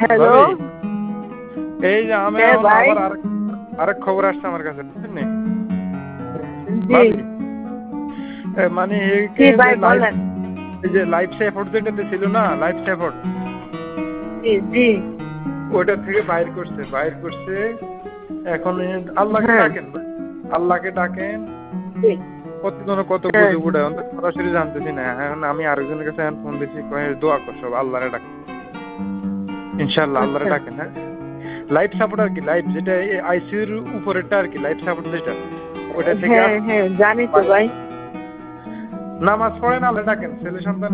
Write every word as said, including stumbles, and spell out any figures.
Hello, এই যে আমি হ্যাঁ এখন ভাই। আবার আরেক আরেক খবর আসছে আমার কাছে, বুঝছেন নি? জি ভাবি, এ মানে জি একে যে ভাই লাইফ বলেন। এই যে লাইফ সাপোর্ট যেটাতে ছিল না, লাইফ সাপোর্ট জি জি ওইটা থেকে বাইর করছে বাইর করছে এখন এ আল্লাহকে হ্যাঁ ডাকেন ভাই, আল্লাহকে ডাকেন। জি কতজন কত হ্যাঁ গুজব উড়ায়, অন্তত সরাসরি জানতেছি না। এখন আমি আরেকজনের কাছে এখন ফোন দিছি, কয়ে দোয়া কর সব আল্লাহরে ডাক, ইনশাআল্লাহ আল্লাহরে আচ্ছা ডাকেন। হ্যাঁ, লাইফ সাপোর্ট আর কি, লাইফ যেটা আইসিইউর উপরেরটা আর কি, লাইফ সাপোর্ট যেটা ওটা থেকে হ্যাঁ আসছে। হ্যাঁ জানি তো ভাই। নামাজ পড়েন, আল্লাহ ডাকেন, ছেলে সন্তান